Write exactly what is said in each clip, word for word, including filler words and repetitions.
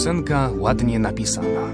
piosenka ładnie napisana.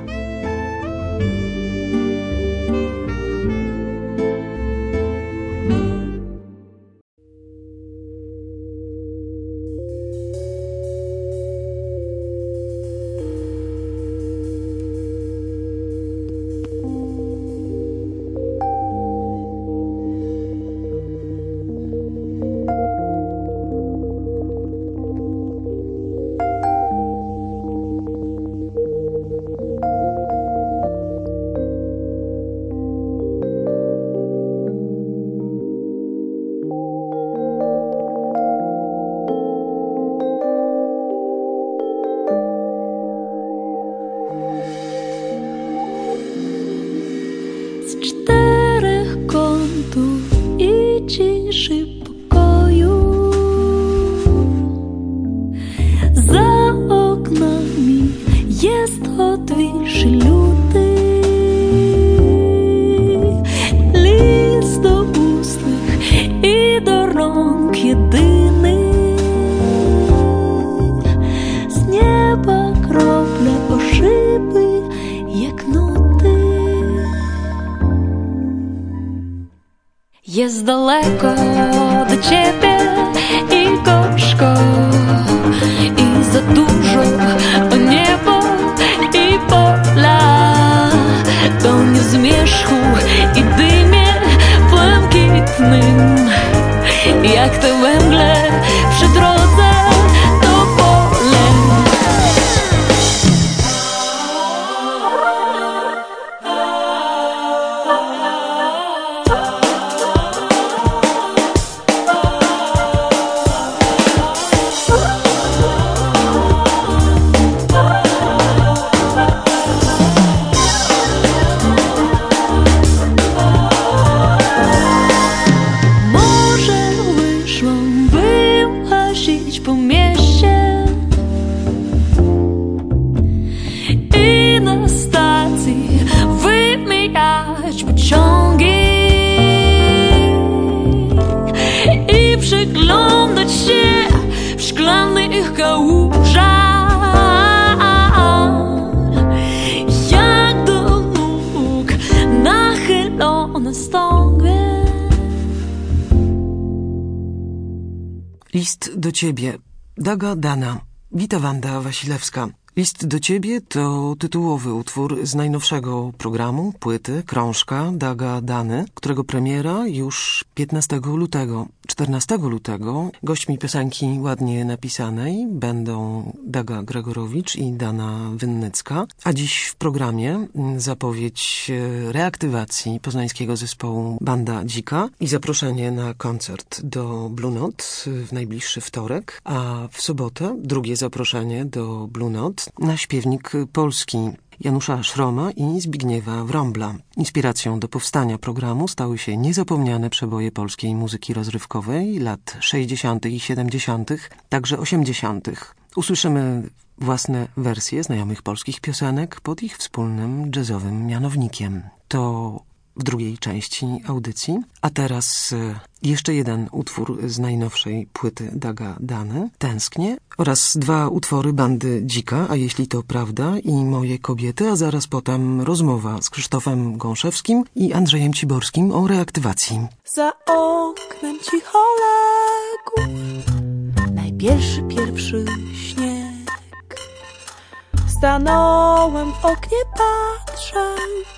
Jest daleko do ciebie i gorzko, i za dużo o niebo i pola. Tonie w zmierzchu i dymie błękitnym, jak te węgle przy drodze do pole. List do ciebie. Daga Dana. Wita Wanda Wasilewska. List do ciebie to tytułowy utwór z najnowszego programu, płyty, krążka Daga Dany, którego premiera już piętnastego lutego. czternastego lutego gośćmi piosenki ładnie napisanej będą Daga Gregorowicz i Dana Wynnycka, a dziś w programie zapowiedź reaktywacji poznańskiego zespołu Banda Dzika i zaproszenie na koncert do Blue Note w najbliższy wtorek, a w sobotę drugie zaproszenie do Blue Note na śpiewnik polski Janusza Szroma i Zbigniewa Wrąbla. Inspiracją do powstania programu stały się niezapomniane przeboje polskiej muzyki rozrywkowej lat sześćdziesiątych i siedemdziesiątych, także osiemdziesiątych. Usłyszymy własne wersje znajomych polskich piosenek pod ich wspólnym jazzowym mianownikiem. To w drugiej części audycji. A teraz jeszcze jeden utwór z najnowszej płyty Daga Dany, Tęsknię, oraz dwa utwory Bandy Dzika, a jeśli to prawda, i Moje kobiety, a zaraz potem rozmowa z Krzysztofem Gąszewskim i Andrzejem Ciborskim o reaktywacji. Za oknem cicho legł najpierwszy pierwszy śnieg. Stanąłem w oknie, patrzę,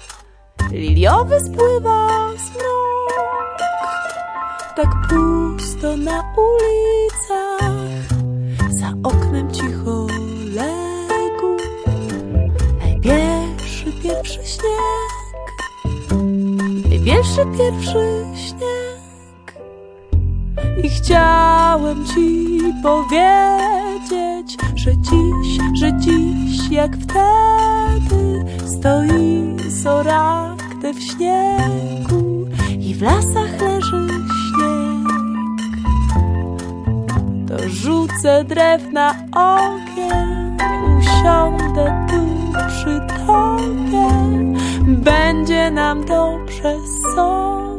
liliowy spływa zmrok. Tak pusto na ulicach, za oknem cicho legł najpierwszy pierwszy śnieg. Najpierwszy pierwszy śnieg. I chciałem ci powiedzieć, że dziś, że dziś jak wtedy stoi sorakte w śniegu i w lasach leży śnieg. To rzucę drew na ogień, usiądę tu przy tobie, będzie nam dobrze z sobą.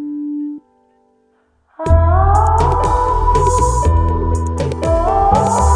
Oh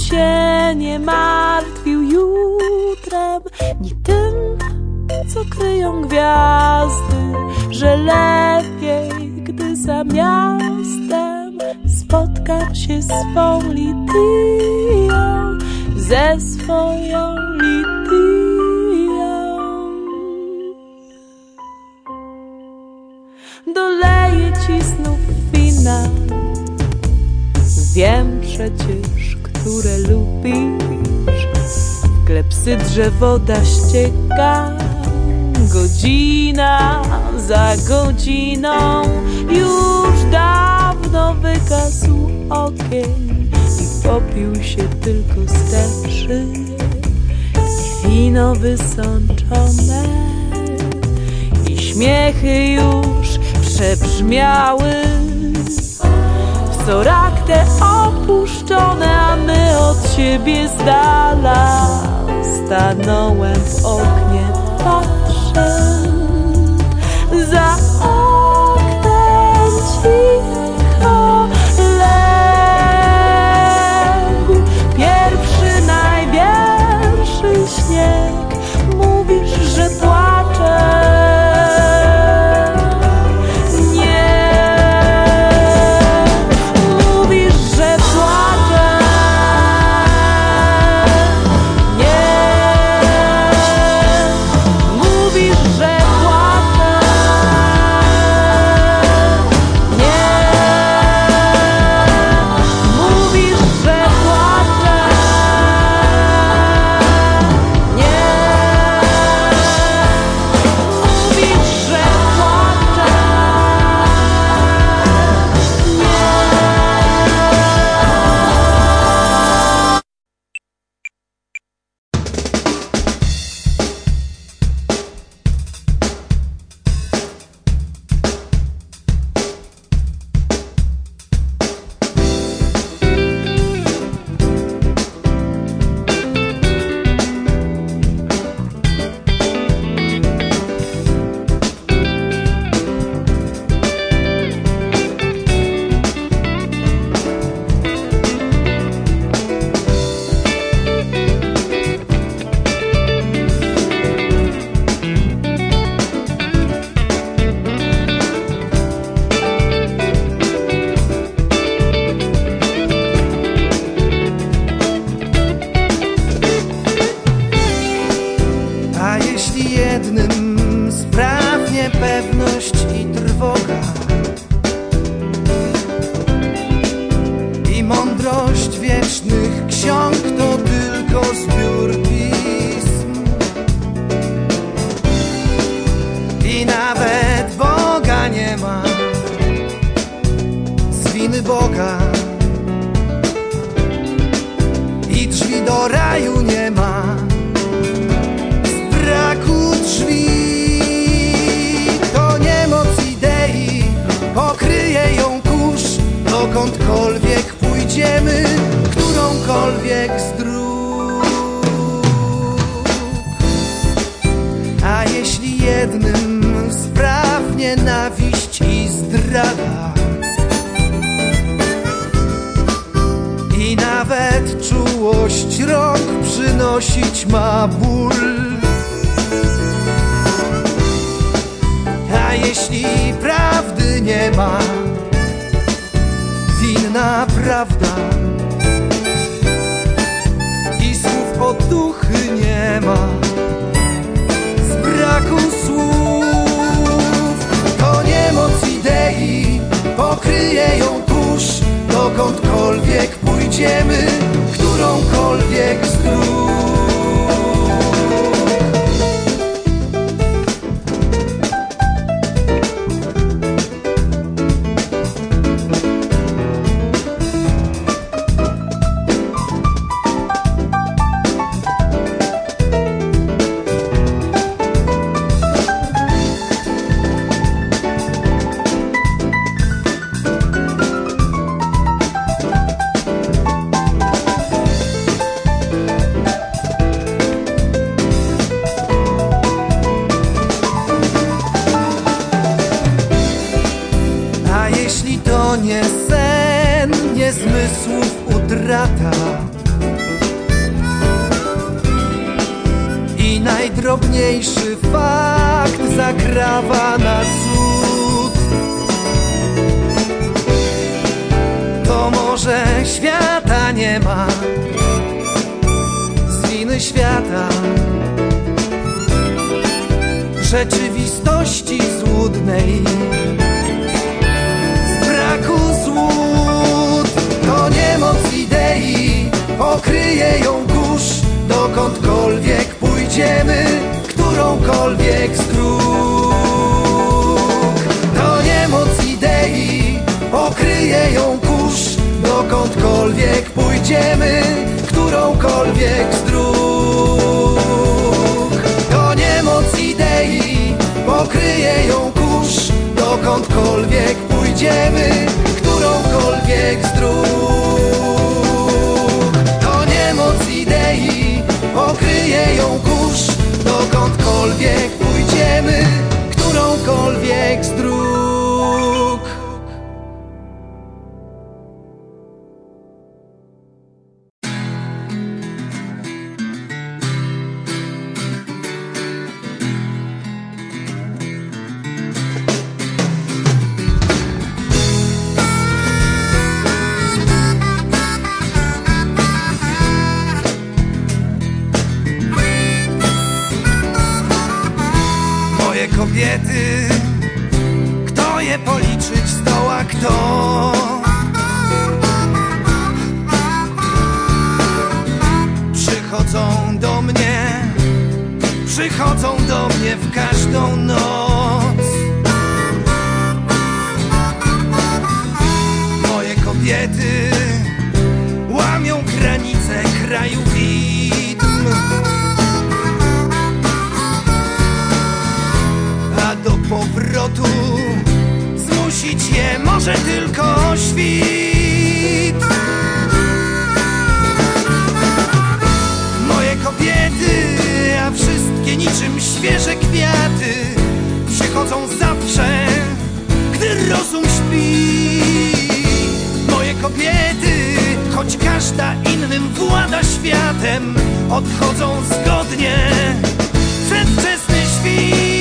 się nie martwił jutrem, nie tym, co kryją gwiazdy, że lepiej, gdy za miastem spotkam się z swą Lidią, ze swoją Lidią. Doleję ci znów wina, wiem przecież, które lubisz. W klepsydrze woda ścieka, godzina za godziną. Już dawno wygasł ogień i popił się tylko z te szyje i wino wysączone. I śmiechy już przebrzmiały w soraktę opuszczone, a my od siebie z dala. Stanąłem w oknie, patrzę za oknem, cicho legł pierwszy, najwierszy śnieg. Mówisz, że płaczę. najdrobniejszy fakt zakrawa na cud. To może świata nie ma, z winy świata, rzeczywistości złudnej, z braku złud. To niemoc idei okryje ją kurz, dokądkolwiek pójdziemy, którąkolwiek z dróg. To niemoc idei okryje ją kurz, dokądkolwiek pójdziemy, którąkolwiek z dróg. To niemoc idei pokryje ją kurz, dokądkolwiek pójdziemy, którąkolwiek z dróg. To niemoc idei pokryje ją kurz, dokądkolwiek pójdziemy, którąkolwiek z dróg. Kobiety, kto je policzyć zdoła, kto? Przychodzą do mnie, przychodzą do mnie w każdą noc. Moje kobiety łamią granice kraju widm, do powrotu zmusić je może tylko świt. Moje kobiety, a wszystkie niczym świeże kwiaty, przychodzą zawsze, gdy rozum śpi. Moje kobiety, choć każda innym włada światem, odchodzą zgodnie przedwczesny świt.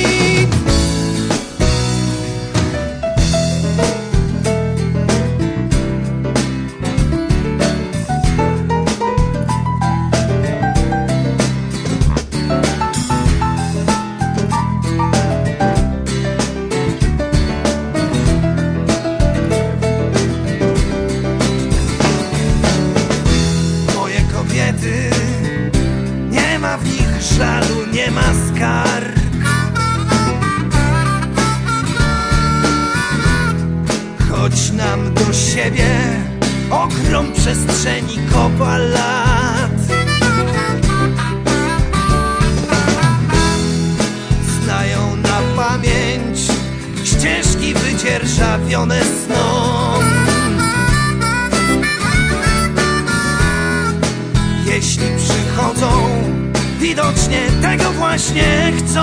Żalu, nie ma skarg. Choć nam do siebie ogrom przestrzeni kopa lat, znają na pamięć ścieżki wydzierżawione snom. Jeśli przychodzą, widocznie tego właśnie chcą.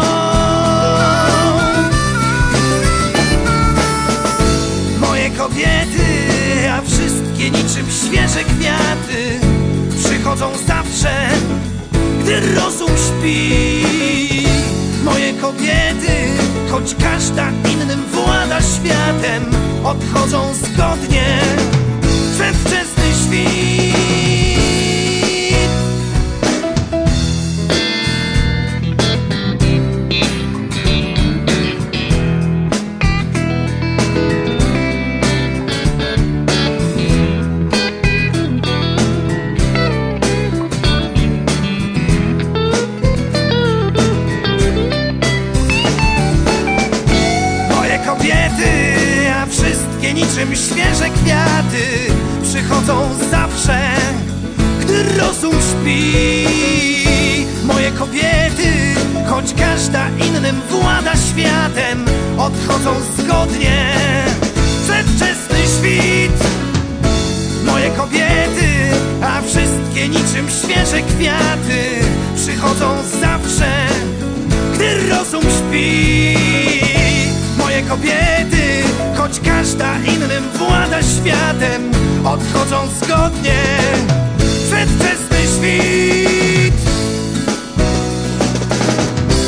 Moje kobiety, a wszystkie niczym świeże kwiaty, przychodzą zawsze, gdy rozum śpi. Moje kobiety, choć każda innym włada światem, odchodzą zgodnie przedwczesny świt. Niczym świeże kwiaty, przychodzą zawsze, gdy rozum śpi. Moje kobiety, choć każda innym włada światem, odchodzą zgodnie przedwczesny świt. Moje kobiety, a wszystkie niczym świeże kwiaty, przychodzą zawsze, gdy rozum śpi. Moje kobiety, choć każda innym włada światem, odchodzą zgodnie przedwczesny świt.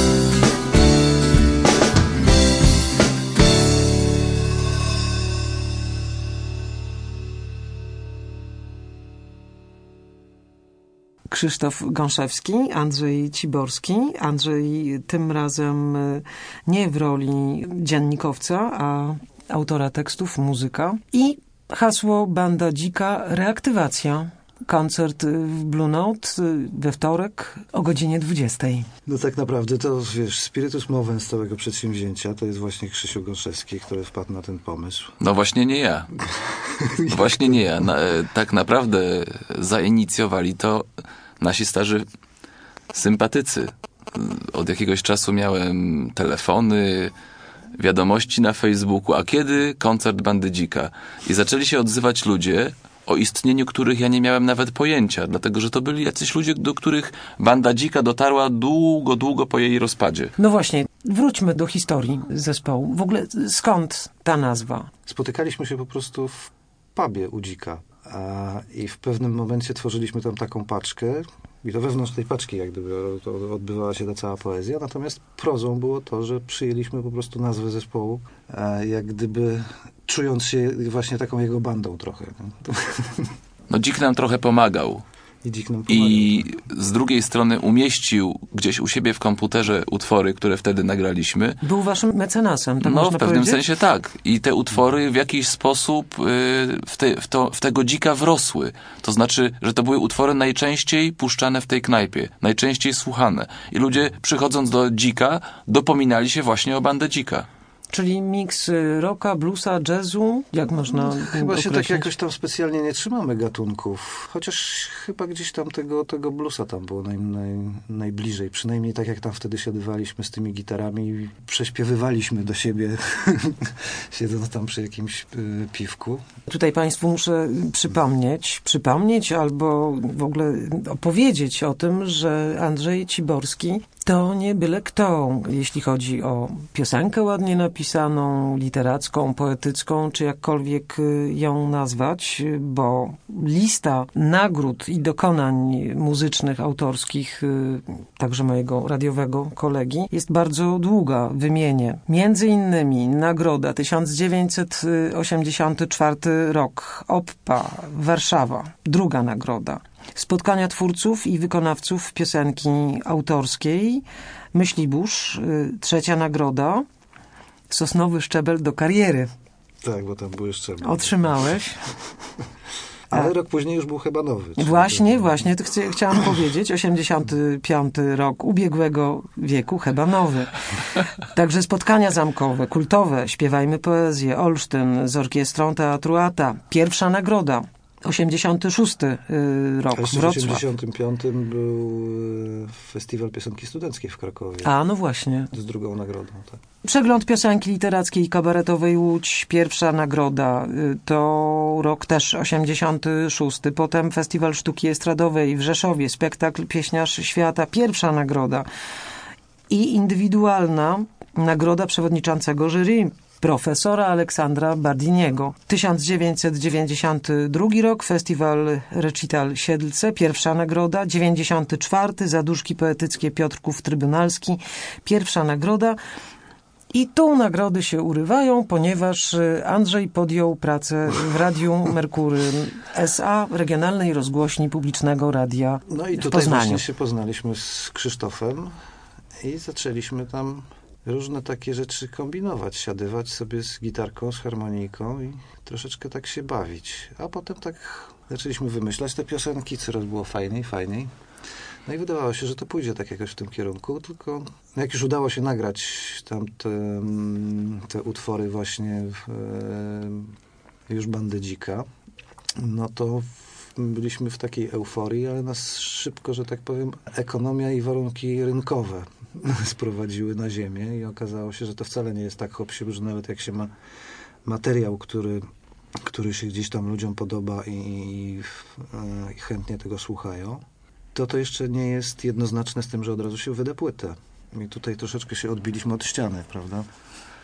Krzysztof Gąszewski, Andrzej Ciborski. Andrzej tym razem nie w roli dziennikowca, a autora tekstów, muzyka. I hasło Banda Dzika, reaktywacja. Koncert w Blue Note we wtorek o godzinie dwudziestej. No tak naprawdę to, wiesz, spiritus movens całego przedsięwzięcia to jest właśnie Krzysiu Gąszewski, który wpadł na ten pomysł. No właśnie nie ja. Właśnie nie ja. Na, tak naprawdę zainicjowali to nasi starzy sympatycy. Od jakiegoś czasu miałem telefony, wiadomości na Facebooku, a kiedy koncert Bandy Dzika? I zaczęli się odzywać ludzie, o istnieniu których ja nie miałem nawet pojęcia, dlatego że to byli jacyś ludzie, do których Banda Dzika dotarła długo, długo po jej rozpadzie. No właśnie, wróćmy do historii zespołu. W ogóle skąd ta nazwa? Spotykaliśmy się po prostu w pubie u Dzika a, i w pewnym momencie tworzyliśmy tam taką paczkę i to wewnątrz tej paczki jak gdyby to odbywała się ta cała poezja, natomiast prozą było to, że przyjęliśmy po prostu nazwę zespołu, a, jak gdyby czując się właśnie taką jego bandą trochę. No, no Dzik nam trochę pomagał. I Dzik nam pomagał. I z drugiej strony umieścił gdzieś u siebie w komputerze utwory, które wtedy nagraliśmy. Był waszym mecenasem, to no, można w pewnym powiedzieć? sensie tak. I te utwory w jakiś sposób y, w, te, w, to, w tego Dzika wrosły. To znaczy, że to były utwory najczęściej puszczane w tej knajpie, najczęściej słuchane. I ludzie przychodząc do Dzika dopominali się właśnie o Bandę Dzika. Czyli miks rocka, bluesa, jazzu? Jak można no, Chyba określić? się tak jakoś tam specjalnie nie trzymamy gatunków. Chociaż chyba gdzieś tam tego, tego bluesa tam było naj, naj, najbliżej. Przynajmniej tak jak tam wtedy siadywaliśmy z tymi gitarami i prześpiewywaliśmy do siebie siedząc tam przy jakimś y, piwku. Tutaj państwu muszę przypomnieć, przypomnieć albo w ogóle opowiedzieć o tym, że Andrzej Ciborski to nie byle kto, jeśli chodzi o piosenkę ładnie napisaną, literacką, poetycką, czy jakkolwiek ją nazwać, bo lista nagród i dokonań muzycznych, autorskich, także mojego radiowego kolegi, jest bardzo długa. Wymienię. Między innymi nagroda tysiąc dziewięćset osiemdziesiąty czwarty rok, Oppa, Warszawa, druga nagroda. Spotkania twórców i wykonawców piosenki autorskiej, Myślibórz, trzecia nagroda, Sosnowy szczebel do kariery. Tak, bo tam były szczeble. Otrzymałeś. Ale rok później już był chyba nowy. Właśnie, to... właśnie, to chci- chciałam powiedzieć, osiemdziesiąty piąty rok ubiegłego wieku, chyba nowy. Także spotkania zamkowe, kultowe, Śpiewajmy poezję, Olsztyn z orkiestrą Teatru Ata, pierwsza nagroda. osiemdziesiąty szósty rok, A jeszcze w Wrocław. osiemdziesiątym piątym był Festiwal Piosenki Studenckiej w Krakowie. A, no właśnie. Z drugą nagrodą, tak. Przegląd piosenki literackiej i kabaretowej Łódź, pierwsza nagroda, to rok też osiemdziesiąty szósty. Potem Festiwal Sztuki Estradowej w Rzeszowie, spektakl Pieśniarz Świata, pierwsza nagroda. I indywidualna nagroda przewodniczącego jury, profesora Aleksandra Bardiniego. tysiąc dziewięćset dziewięćdziesiąty drugi rok, Festiwal Recital Siedlce, pierwsza nagroda. dziewięćdziesiąty czwarty Zaduszki Poetyckie Piotrków Trybunalski, pierwsza nagroda. I tu nagrody się urywają, ponieważ Andrzej podjął pracę w Radiu Merkury S A, regionalnej rozgłośni publicznego radia No i w tutaj Poznaniu. właśnie się poznaliśmy z Krzysztofem i zaczęliśmy tam różne takie rzeczy kombinować, siadywać sobie z gitarką, z harmonijką i troszeczkę tak się bawić. A potem tak zaczęliśmy wymyślać te piosenki, coraz było fajniej, fajniej. No i wydawało się, że to pójdzie tak jakoś w tym kierunku, tylko jak już udało się nagrać tam te, te utwory właśnie w, już Bandy Dzika, no to byliśmy w takiej euforii, ale nas szybko, że tak powiem, ekonomia i warunki rynkowe sprowadziły na ziemię i okazało się, że to wcale nie jest tak hop-siup, że nawet jak się ma materiał, który, który się gdzieś tam ludziom podoba i, i, i chętnie tego słuchają, to to jeszcze nie jest jednoznaczne z tym, że od razu się wyda płytę. I tutaj troszeczkę się odbiliśmy od ściany, prawda?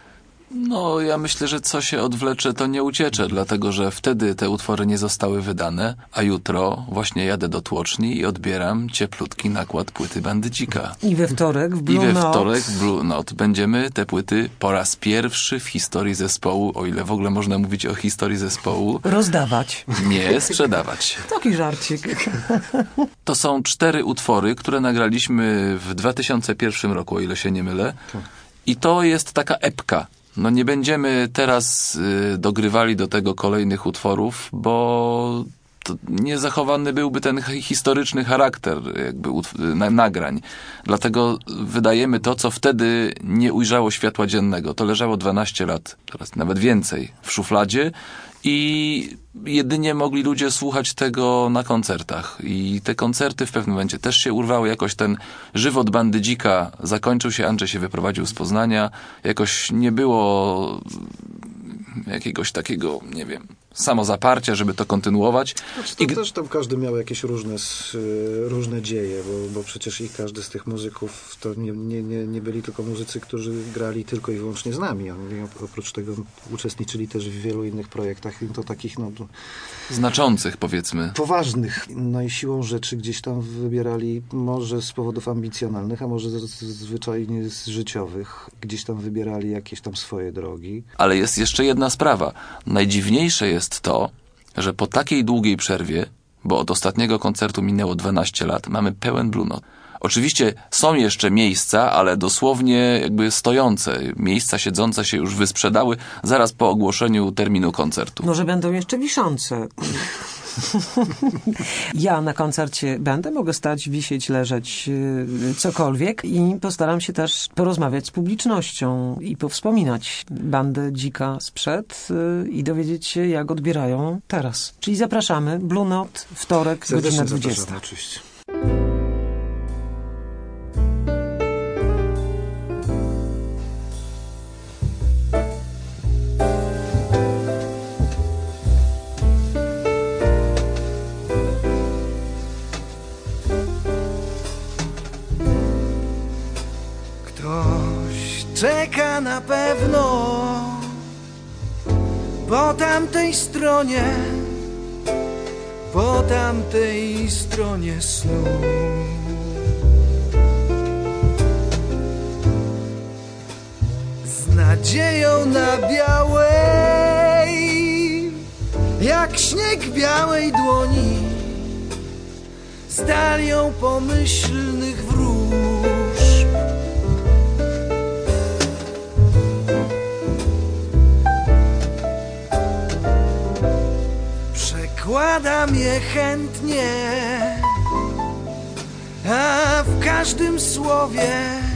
No, ja myślę, że co się odwlecze, to nie uciecze, dlatego że wtedy te utwory nie zostały wydane, a jutro właśnie jadę do tłoczni i odbieram cieplutki nakład płyty Bandy Dzika. I we wtorek w Blue I we Note. wtorek w Blue Note będziemy te płyty po raz pierwszy w historii zespołu, o ile w ogóle można mówić o historii zespołu, Rozdawać. nie sprzedawać. Taki żarcik. To są cztery utwory, które nagraliśmy w dwa tysiące pierwszym roku, o ile się nie mylę. I to jest taka epka. No nie będziemy teraz y, dogrywali do tego kolejnych utworów, bo to nie zachowany byłby ten historyczny charakter jakby utw- na, nagrań. Dlatego wydajemy to, co wtedy nie ujrzało światła dziennego. To leżało dwanaście lat, teraz nawet więcej, w szufladzie i jedynie mogli ludzie słuchać tego na koncertach. I te koncerty w pewnym momencie też się urwały. Jakoś ten żywot Bandy Dzika zakończył się. Andrzej się wyprowadził z Poznania. Jakoś nie było jakiegoś takiego, nie wiem, samozaparcia, żeby to kontynuować. Znaczy, to I... też tam każdy miał jakieś różne, różne dzieje, bo, bo przecież i każdy z tych muzyków to nie, nie, nie, nie byli tylko muzycy, którzy grali tylko i wyłącznie z nami. Oni oprócz tego uczestniczyli też w wielu innych projektach, i to takich no, znaczących, powiedzmy. Poważnych. No i siłą rzeczy gdzieś tam wybierali, może z powodów ambicjonalnych, a może z, z, zwyczajnie z życiowych, gdzieś tam wybierali jakieś tam swoje drogi. Ale jest jeszcze jedna sprawa. Najdziwniejsze jest to, że po takiej długiej przerwie, bo od ostatniego koncertu minęło dwanaście lat, mamy pełen Blue Note. Oczywiście są jeszcze miejsca, ale dosłownie jakby stojące. Miejsca siedzące się już wysprzedały zaraz po ogłoszeniu terminu koncertu. Może będą jeszcze wiszące. Ja na koncercie będę, mogę stać, wisieć, leżeć, cokolwiek i postaram się też porozmawiać z publicznością i powspominać Bandę Dzika sprzed i dowiedzieć się, jak odbierają teraz. Czyli zapraszamy, Blue Note, wtorek, Serdecznie godzina dwudziesta. zapraszamy, oczywiście. Czeka na pewno po tamtej stronie, po tamtej stronie snu. Z nadzieją na białej, jak śnieg białej dłoni, z dalią pomyślnych wróż. Przekładam je chętnie, a w każdym słowie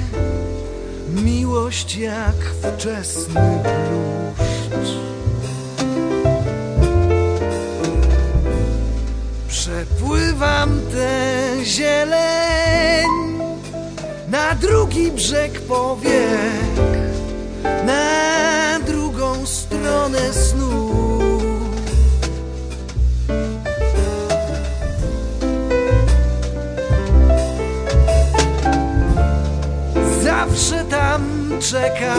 miłość jak wczesny bluszcz. Przepływam tę zieleń na drugi brzeg powiek, na drugą stronę snu. Zawsze tam czeka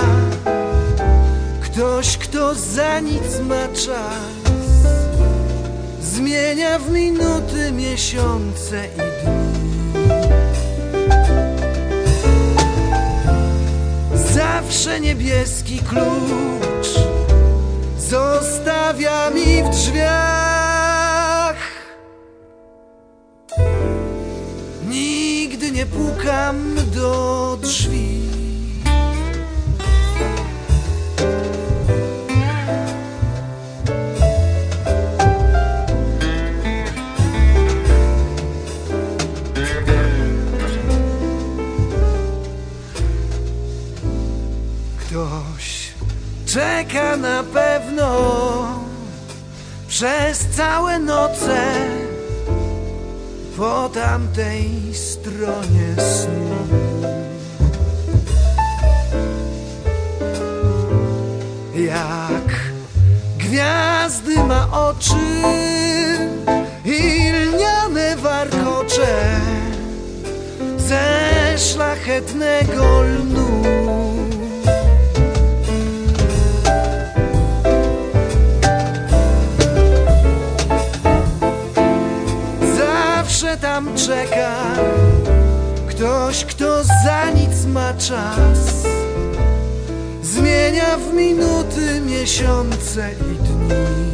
ktoś, kto za nic ma czas, zmienia w minuty, miesiące i dni. Zawsze niebieski klucz zostawia mi w drzwiach. Nigdy nie pukam do drzwi. Ktoś czeka na pewno przez całe noce po tamtej stronie snu. Jak gwiazdy ma oczy i lniane warkocze ze szlachetnego lnu. czas, zmienia w minuty, miesiące i dni.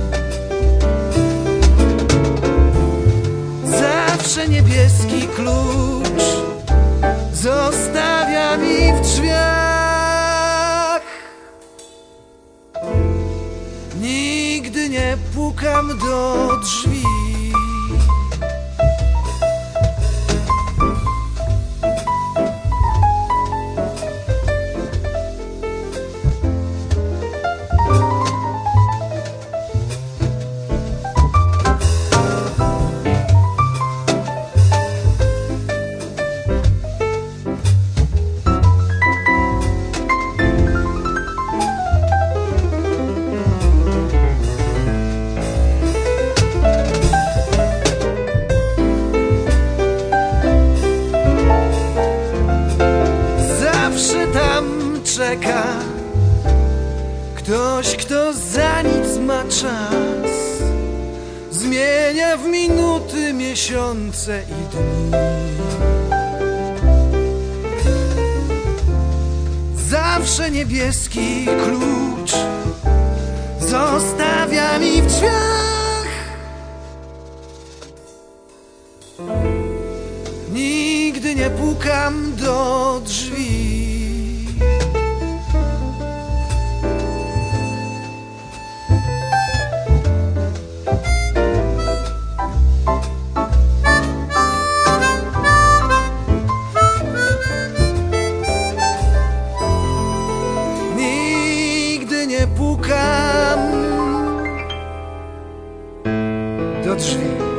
Zawsze niebieski klucz zostawia mi w drzwiach. Nigdy nie pukam do drzwi. Czeka ktoś, kto za nic ma czas, zmienia w minuty, miesiące i dni. Zawsze niebieski klucz zostawia mi w drzwiach. Nigdy nie pukam do drzwi. Pukam do drzwi.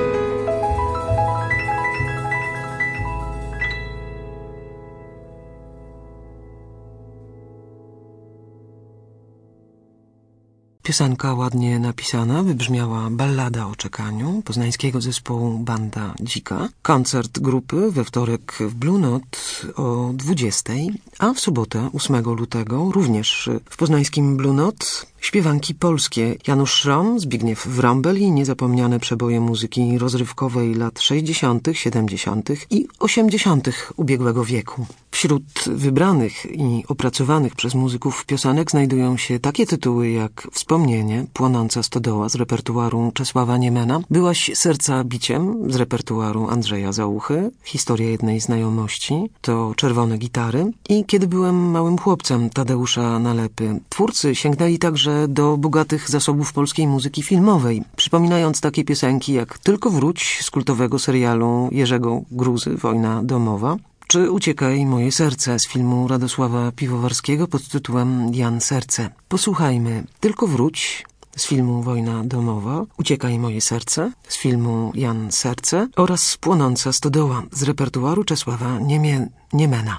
Piosenka ładnie napisana, wybrzmiała Ballada o czekaniu poznańskiego zespołu Banda Dzika. Koncert grupy we wtorek w Blue Note o dwudziestej, a w sobotę ósmego lutego również w poznańskim Blue Note śpiewanki polskie Janusz Szrom, Zbigniew Wrąbel i niezapomniane przeboje muzyki rozrywkowej lat sześćdziesiątych, siedemdziesiątych i osiemdziesiątych ubiegłego wieku. Wśród wybranych i opracowanych przez muzyków piosenek znajdują się takie tytuły jak Wspomnienie, Płonąca stodoła z repertuaru Czesława Niemena, Byłaś serca biciem z repertuaru Andrzeja Załuchy, Historia jednej znajomości, to Czerwone gitary i Kiedy byłem małym chłopcem Tadeusza Nalepy. Twórcy sięgnęli także do bogatych zasobów polskiej muzyki filmowej, przypominając takie piosenki jak Tylko wróć z kultowego serialu Jerzego Gruzy, Wojna domowa, czy Uciekaj moje serce z filmu Radosława Piwowarskiego pod tytułem Jan Serce. Posłuchajmy Tylko wróć z filmu Wojna domowa, Uciekaj moje serce z filmu Jan Serce oraz Płonąca stodoła z repertuaru Czesława Niemie- Niemena.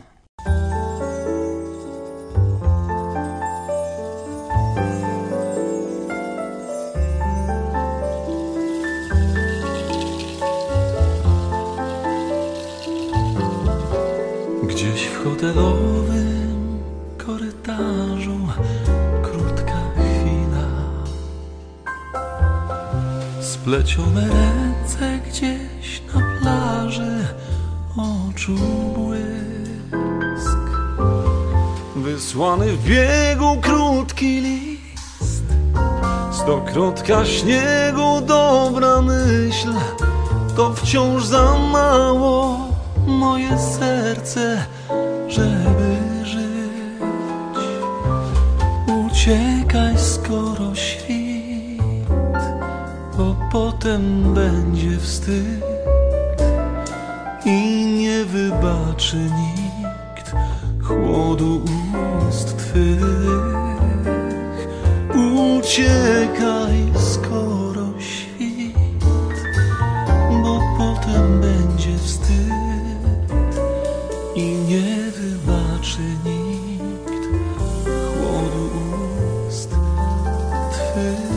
Gdzieś w hotelowym korytarzu krótka chwila, splecione ręce gdzieś na plaży, oczu błysk, wysłany w biegu krótki list, stokrotka śniegu, dobra myśl, to wciąż za mało moje serce, żeby żyć. Uciekaj, skoro świt, bo potem będzie wstyd i nie wybaczy nikt chłodu ust twych. Uciekaj, skoro świt, bo potem będzie wstyd i nie wybaczy nikt chłodu ust twych.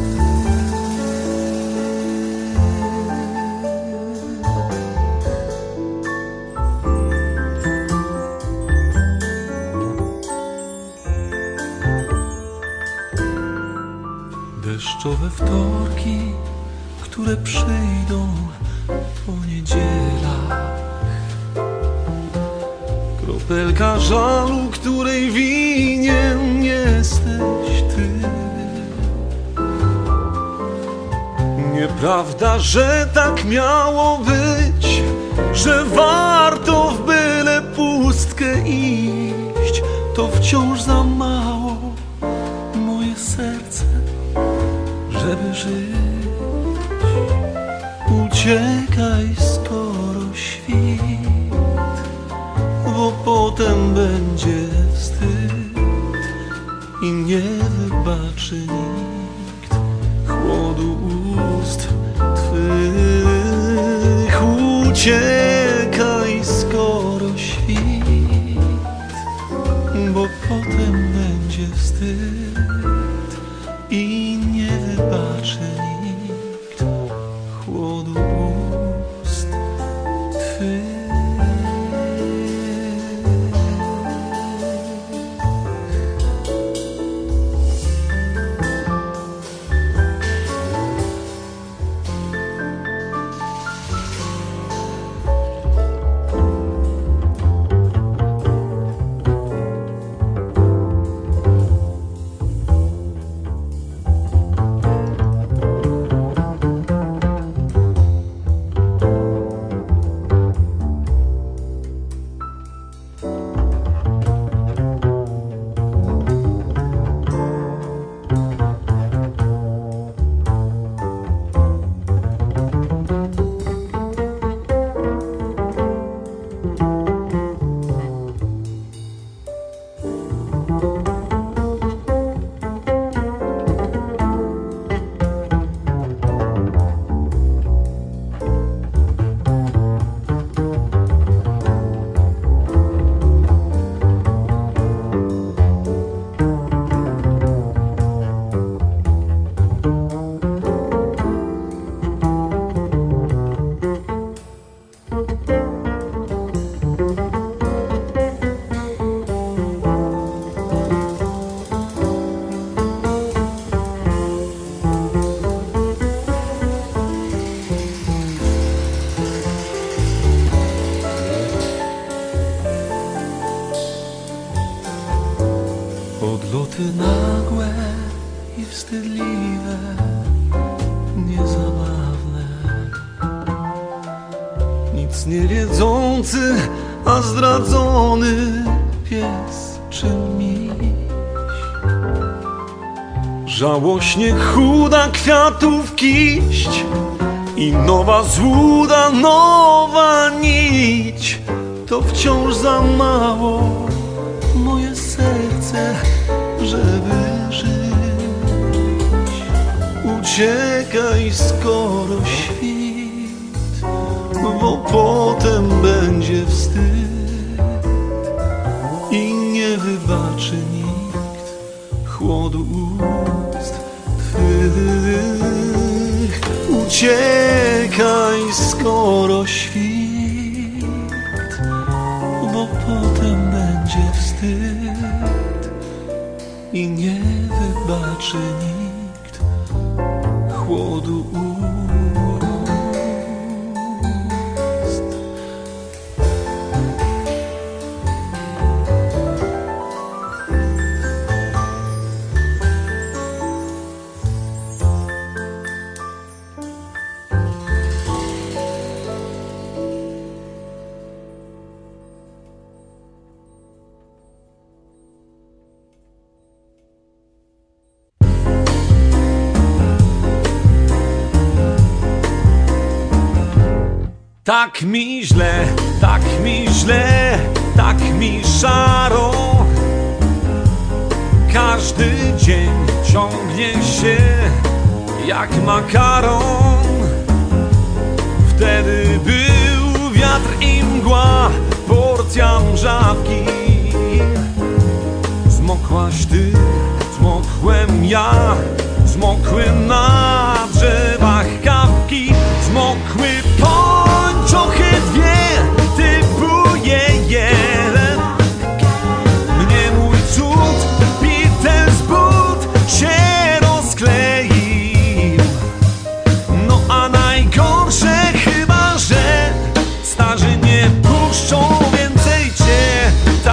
Deszczowe wtorki, które przyjdą po niedzielach, kropelka żalu, której winien jesteś ty. Nieprawda, że tak miało być, że warto w byle pustkę iść. To wciąż za mało, moje serce, żeby żyć. Uciekaj, skoro świt, bo potem będzie wstyd i nie wybaczy nikt chłodu ust twych. Uciekaj, skoro świt, bo potem będzie wstyd i nie wybaczy nikt chłodu ust twych. Odloty nagłe i wstydliwe, niezabawne. Nic nie wiedzący, a zdradzony pies czy miś. Żałośnie chuda kwiatów kiść i nowa złuda, nowa nić. To wciąż za mało, moje serce, żeby żyć. Uciekaj, skoro świt, bo potem będzie wstyd i nie wybaczy nikt chłodu ust twych. Uciekaj, skoro świt, bo potem będzie wstyd i nie wybaczy nikt chłodu ust. Tak mi źle, tak mi źle, tak mi szaro. Każdy dzień ciągnie się jak makaron. Wtedy był wiatr i mgła, porcja mrzawki. Zmokłaś ty, zmokłem ja, zmokły na drzewach kawki, zmokły pończochy dwie, typuje jeden. Mnie mój cud, Beatles but się rozkleił. No a najgorsze chyba, że starzy nie puszczą więcej cię.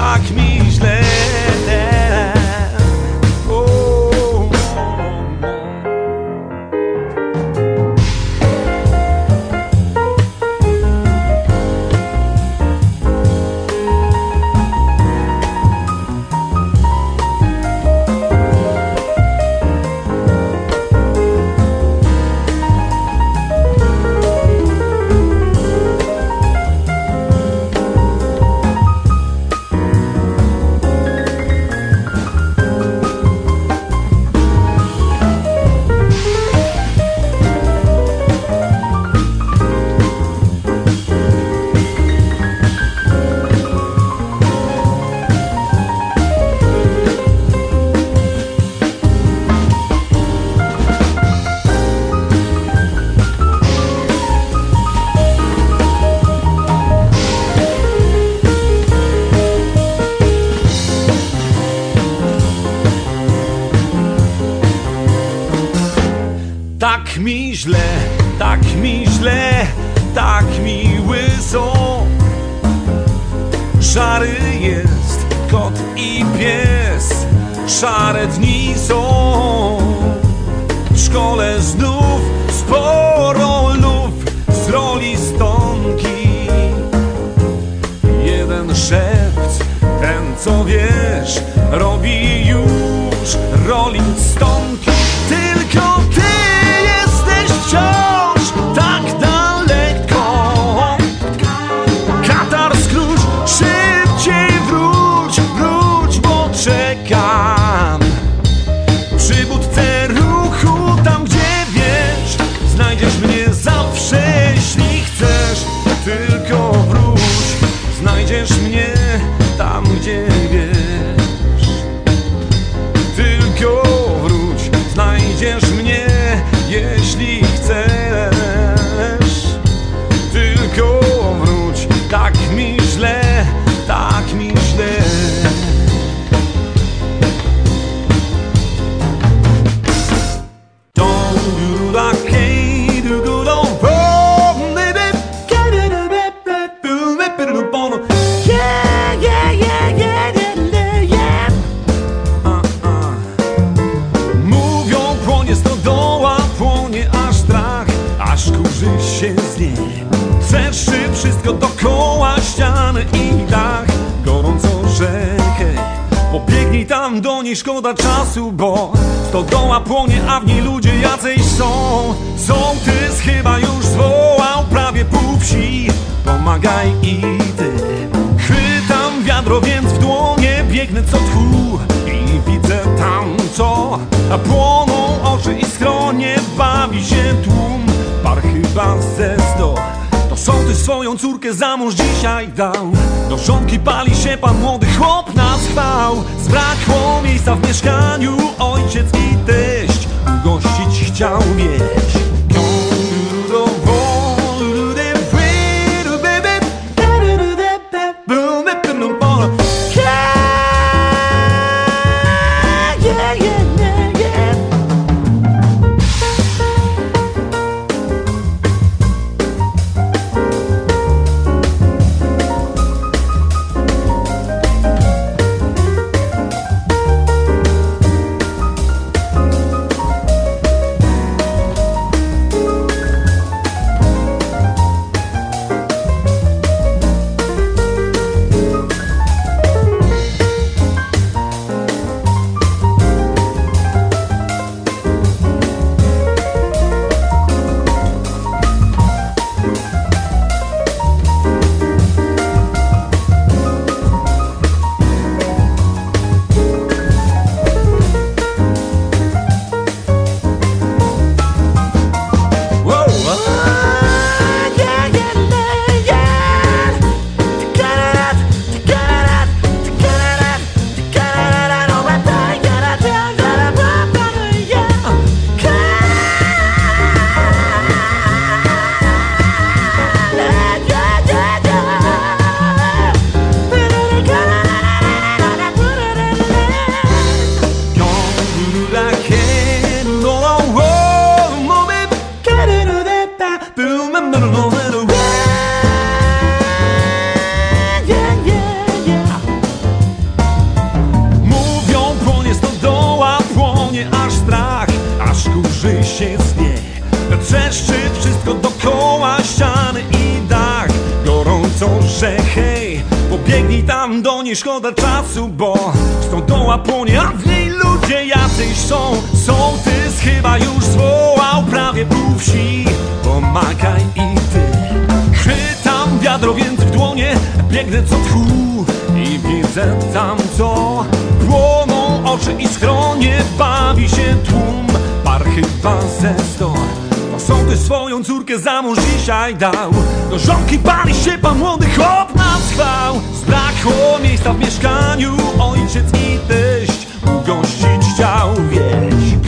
źle, tak mi źle, tak mi łyso. Szary jest kot i pies, szare dni są. W szkole znów sporo luf z roli stonki. Jeden szept, ten co wiesz, robi już Rolling Stonki. Tylko ty jesteś wciąż tak daleko. Katar skróć, szybciej wróć, wróć, bo czekam. Przy budce ruchu, tam gdzie wiesz, znajdziesz mnie zawsze, jeśli chcesz. Tylko wróć, znajdziesz mnie tam gdzie wiesz. Tylko wróć, znajdziesz mnie, jeśli chcesz. Tylko wróć, tak mi źle, tak mi źle. Trzeszczy wszystko dookoła, ściany i dach. Gorąco rzekę, pobiegnij tam do niej, szkoda czasu, bo stodoła płonie, a w niej ludzie jacyś są. Sołtys chyba już zwołał prawie pół wsi. Pomagaj i ty. Chwytam wiadro więc w dłonie, biegnę co tchu i widzę tam co. A płoną oczy i skronie, bawi się tłum. Par chyba ze sto. To sołtys swoją córkę za mąż dzisiaj dał. Do żonki pali się pan młody chłop na schwał. Zbrakło miejsca w mieszkaniu, ojciec i teść ugościć chciał wieś. Szkoda czasu, bo stodoła płonie, a w niej ludzie jacyś są. Sołtys chyba już zwołał prawie pół wsi. Pomagaj i ty. Chwytam wiadro więc w dłonie, biegnę co tchu i widzę tam co. Płoną oczy i skronie, bawi się tłum. Par chyba ze sto. To sołtys swoją córkę za mąż dzisiaj dał. Do żonki pali się pan młody chłop na schwał. Zbrakło miejsca w mieszkaniu, ojciec i teść ugościć chciał wieś.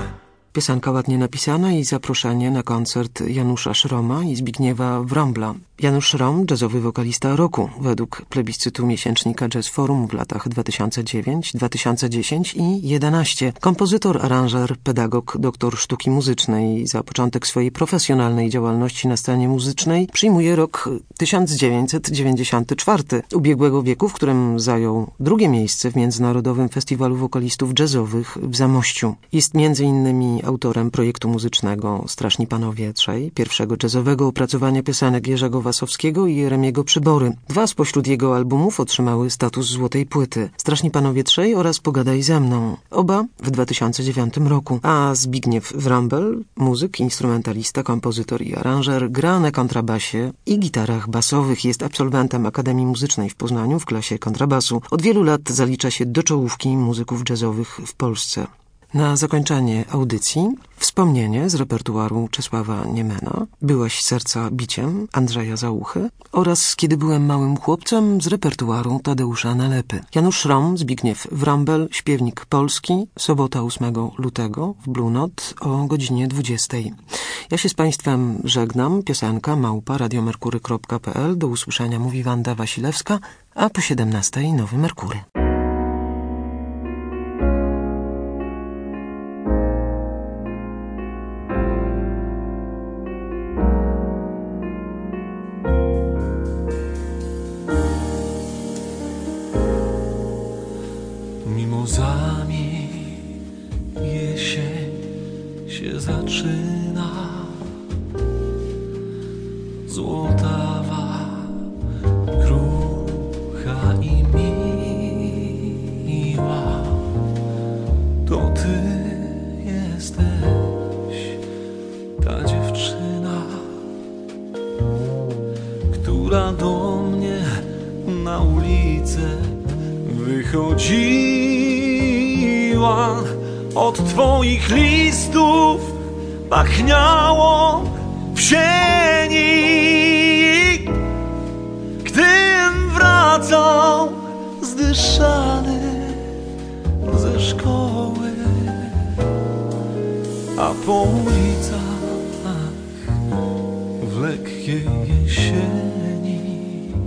Piosenka ładnie napisana i zaproszenie na koncert Janusza Szroma i Zbigniewa Wrąbla. Janusz Szrom, jazzowy wokalista roku, według plebiscytu miesięcznika Jazz Forum w latach dwa tysiące dziewiąty, dwa tysiące dziesiąty i jedenaście. Kompozytor, aranżer, pedagog, doktor sztuki muzycznej. Za początek swojej profesjonalnej działalności na scenie muzycznej przyjmuje rok tysiąc dziewięćset dziewięćdziesiąty czwarty, ubiegłego wieku, w którym zajął drugie miejsce w Międzynarodowym Festiwalu Wokalistów Jazzowych w Zamościu. Jest między innymi autorem projektu muzycznego Straszni Panowie trzej, pierwszego jazzowego opracowania piosenek Jerzego Wasowskiego i Jeremiego Przybory. Dwa spośród jego albumów otrzymały status złotej płyty. Straszni Panowie trzej oraz Pogadaj ze mną. Oba w dwa tysiące dziewiątym roku. A Zbigniew Wrąbel, muzyk, instrumentalista, kompozytor i aranżer, gra na kontrabasie i gitarach basowych. Jest absolwentem Akademii Muzycznej w Poznaniu w klasie kontrabasu. Od wielu lat zalicza się do czołówki muzyków jazzowych w Polsce. Na zakończenie audycji wspomnienie z repertuaru Czesława Niemena, Byłaś serca biciem Andrzeja Załuchy oraz Kiedy byłem małym chłopcem z repertuaru Tadeusza Nalepy. Janusz Szrom, Zbigniew Wrąbel, śpiewnik polski, sobota ósmego lutego w Blue Note o godzinie dwudziestej. Ja się z Państwem żegnam. Piosenka małpa radiomerkury kropka p l. Do usłyszenia mówi Wanda Wasilewska, a po siedemnastej Nowy Merkury. Mimozami jesień się zaczyna, złotawa, krucha i miła. To ty jesteś ta dziewczyna, która do mnie na ulicę wychodziła. Od twoich listów pachniało w sieni. Gdym wracał zdyszany ze szkoły, a po ulicach w lekkiej jesieni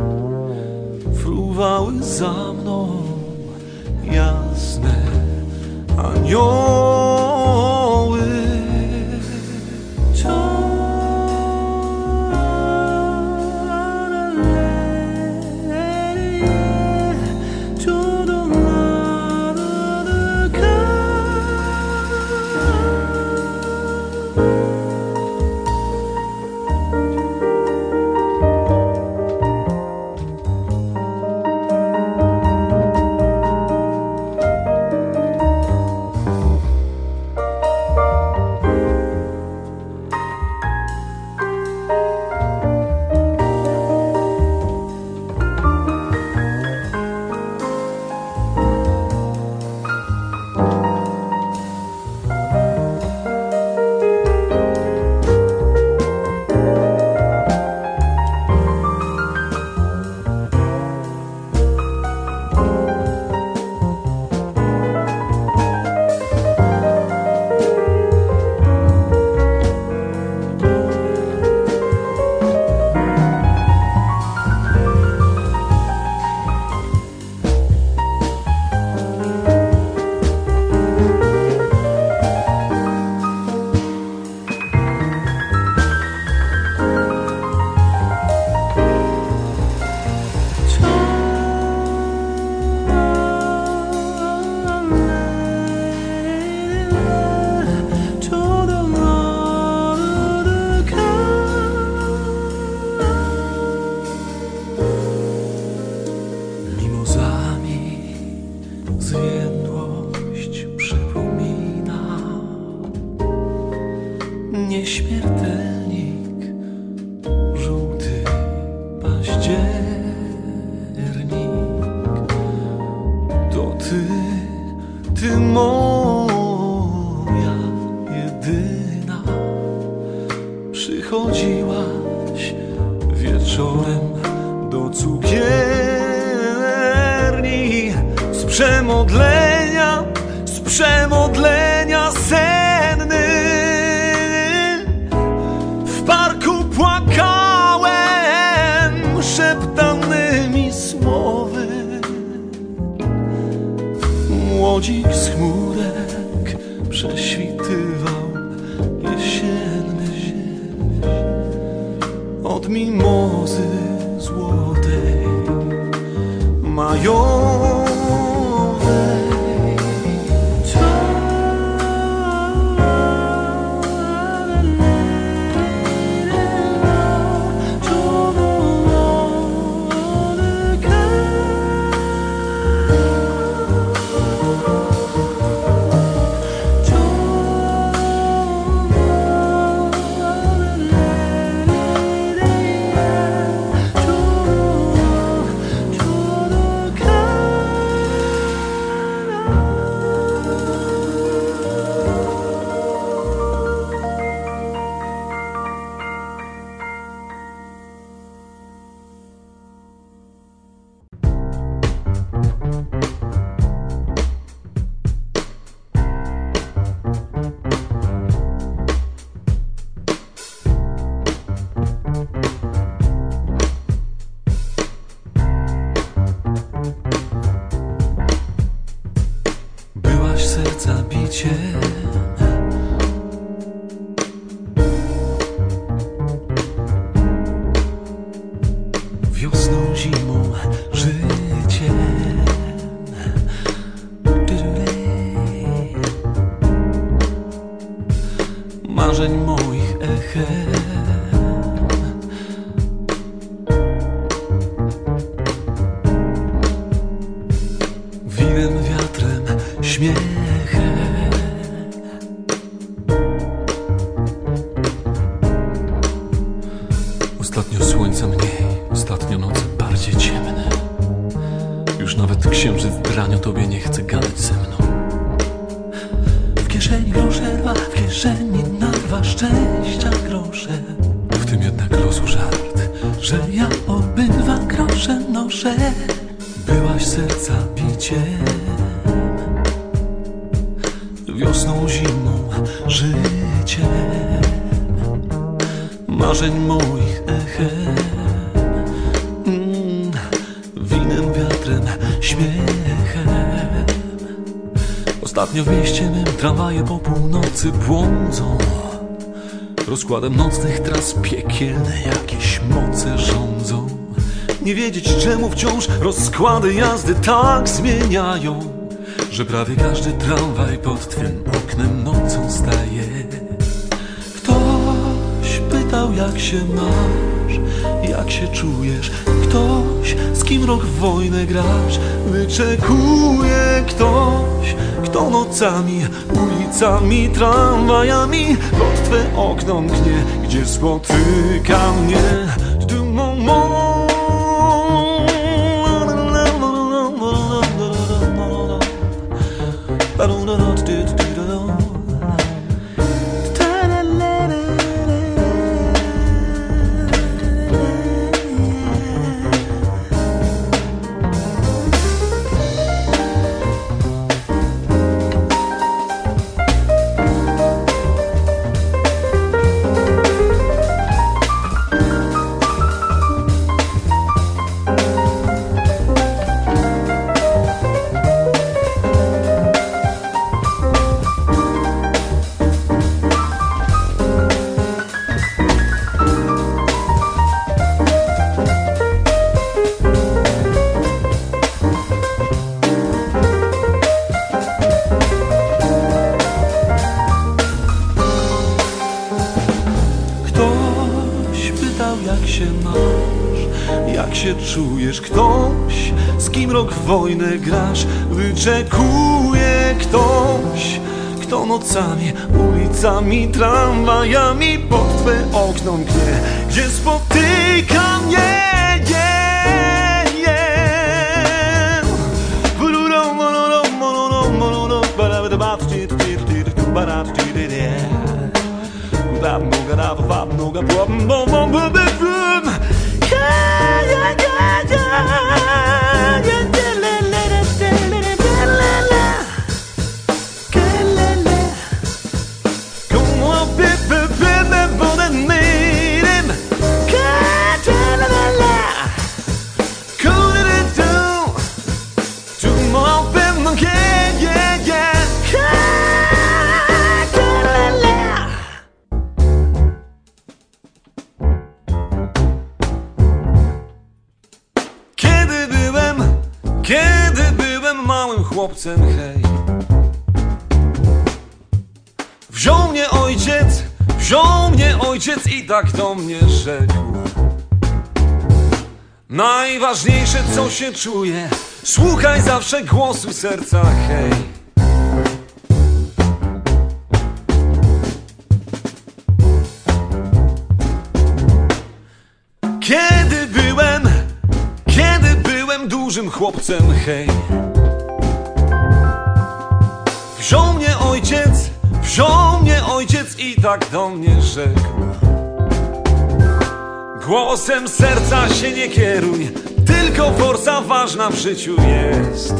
fruwały za mną jasne anioły. Nieśmiertelnik, żółty październik, to ty, ty moja jedyna. Przychodziłaś wieczorem do cukierni z przemodlenia, z przemodlenia senny. W parku płakałem mimozy złotej majowej. Wiosną, zimą, życiem. Marzeń moich echem. Winem, wiatrem, śmiechem. Ostatnio słońca mniej, ostatnio noce bardziej ciemne. Już nawet księżyc draniu tobie nie chce gadać ze mną. W kieszeni grosze dwa, w kieszeni na dwa szczęścia grosze. W tym jednak losu żart, że ja obydwa grosze noszę. Byłaś serca biciem, wiosną, zimą, życiem. Marzeń moich echem, mm, winem, wiatrem, śmiechem. Ostatnio w mieście mym tramwaje po północy błądzą. Rozkładem nocnych tras piekielne jakieś moce rządzą. Nie wiedzieć czemu wciąż rozkłady jazdy tak zmieniają, że prawie każdy tramwaj pod twym oknem nocą staje. Pytał, jak się masz, jak się czujesz. Ktoś, z kim rok w wojnę grasz. Wyczekuje ktoś, kto nocami, ulicami, tramwajami pod twe okno mknie, gdzie spotyka mnie. Czujesz ktoś, z kim rok w wojnę grasz. Wyczekuje ktoś, kto nocami, ulicami, tramwajami pod twe okno mknie, gdzie spotyka mnie. chłopcem, hej. Wziął mnie ojciec, wziął mnie ojciec i tak do mnie rzekł: najważniejsze, co się czuje, słuchaj zawsze głosu serca, hej. Kiedy byłem, kiedy byłem dużym chłopcem, hej, wziął mnie ojciec, wziął mnie ojciec i tak do mnie rzekł: głosem serca się nie kieruj, tylko forsa ważna w życiu jest.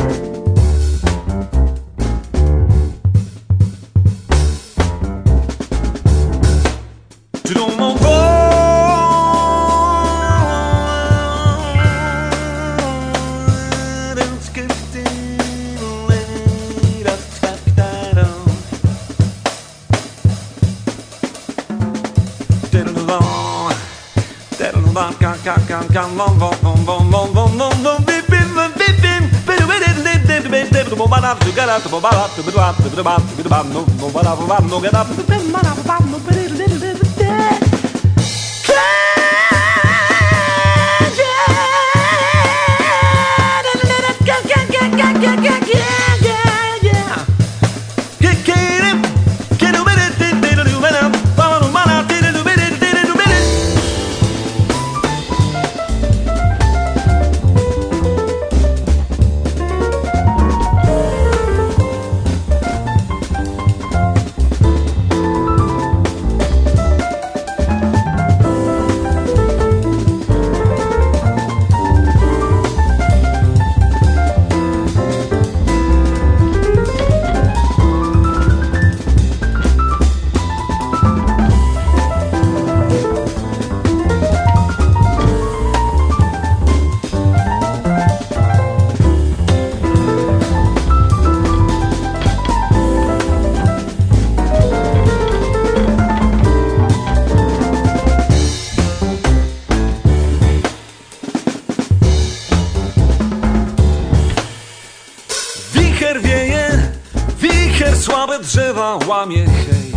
Słabe drzewa łamie, hej.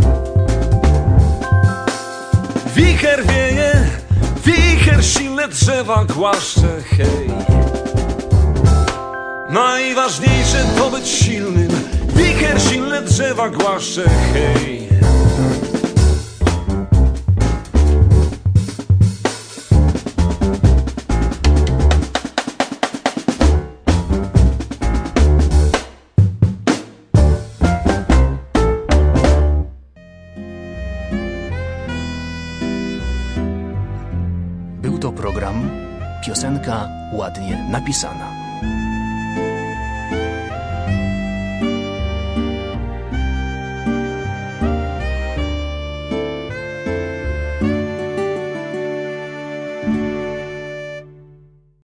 Wicher wieje, wicher silne drzewa głaszcze, hej. Najważniejsze to być silnym, wicher silne drzewa głaszcze, hej. Był to program Piosenka ładnie napisana.